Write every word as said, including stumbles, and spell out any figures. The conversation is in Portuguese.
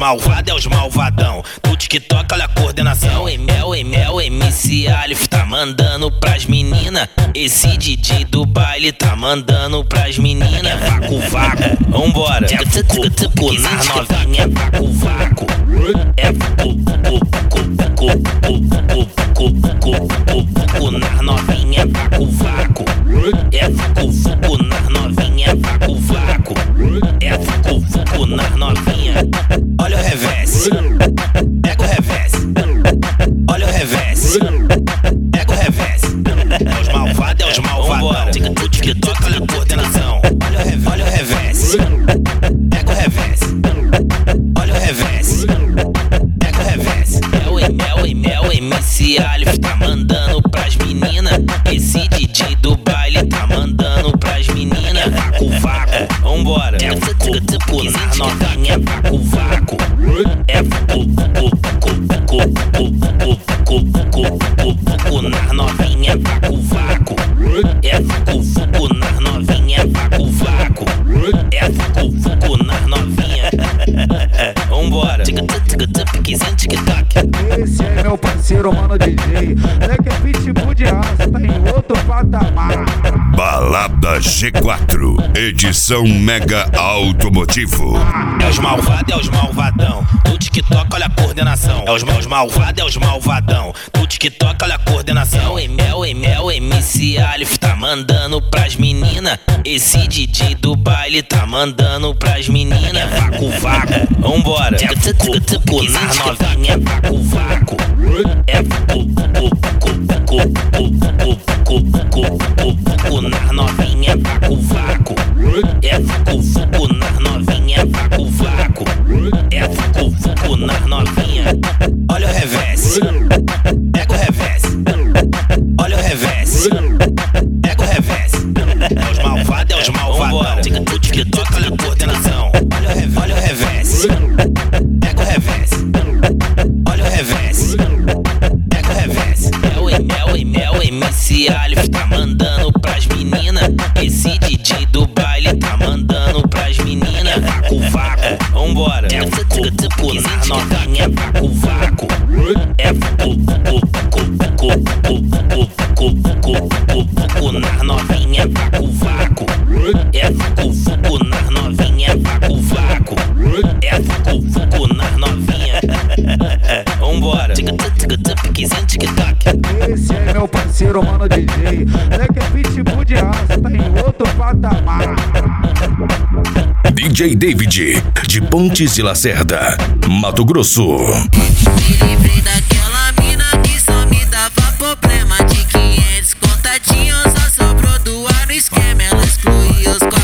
malvados, é os malvadão. Do TikTok, olha a coordenação. Emel, Emel, M C Alif tá mandando pras meninas. Esse D J do baile tá mandando pras meninas. É vácuo, vácuo, vambora. É fuco, fuco, nas novinhas. É vácuo, vácuo. É fuco, fuco, fuco, fuco, fuco, fuco, fuco, nas novinhas. É vácuo, vácuo. É fuco, fuco, nas novinhas. É vácuo, vácuo. É fuco, fuco, nas novinhas. Olha o revés. Pega o revés. Olha o revés. Pega o revés. É os malvados, é os malvadão. Do TikTok, olha a coordenação. Olha o revés. Olha o revés. Pega o revés. Olha o revés. Pega o revés. É o Emel, Emel, M C Alif tá mandando pras meninas. Esse D J do baile tá mandando pras meninas. Vácuo, vácuo, vambora. É fuco, fuco, nas novinhas. Vácuo, vácuo. É fuco, fuco, fuco, fuco, fuco, fuco, fuco, nas novinhas. Vácuo, vácuo. É fuco, fuco, nas novinhas. Vácuo, vácuo. É fuco, fuco, nas novinhas. Vambora. Piquezinho, tic-tac. Esse é meu parceiro, mano D J. Moleque é pitbull de raça, tá em outro patamar. Balada G quatro, edição Mega Automotivo. É os malvados, é os malvadão. Do TikTok, olha a coordenação. É os, os malvados, é os malvadão. Do TikTok, olha a coordenação. Emel, Emel, M C Alif tá mandando pras meninas. Esse D J do baile tá mandando pras meninas. É vácuo, vácuo, vambora. É fuco, fuco, nas novinhas. É vácuo, vácuo. É fuco, fuco, fuco, fuco, fuco, fuco, fuco, nas novinhas. É vácuo, vácuo. É fuco, fuco, nas novinhas. É vácuo, vácuo. É fuco, fuco, nas novinhas. Olha o revés. Pega o revés. Olha o revés. Pega o revés. É os malvados, é os malvadão. Do TikTok, olha a coordenação. Olha o revés. Olha o revés. Pega o revés. Olha o revés. Pega o revés. É o Emel, Emel, M C Alif tá mandando pras meninas. Esse D J do baile tá mandando pras meninas. Vácuo, vácuo, vambora. É fuco, fuco, nas novinhas. Vácuo, vácuo. É fuco, fuco, fuco, fuco, fuco, fuco, fuco, nas novinhas. Vácuo, vácuo. É fuco, fuco, nas novinhas. Vácuo, vácuo. É fuco, fuco, nas novinhas. Vambora. Piquezinho, tic-tac. Esse é meu parceiro, mano D J. Moleque é pitbull de raça, tá em outro patamar. D J David, de Pontes de Lacerda, Mato Grosso. Me livrei daquela mina que só me dava problema. De quinhentos contatinhos só sobrou doar no esquema. Ela excluía os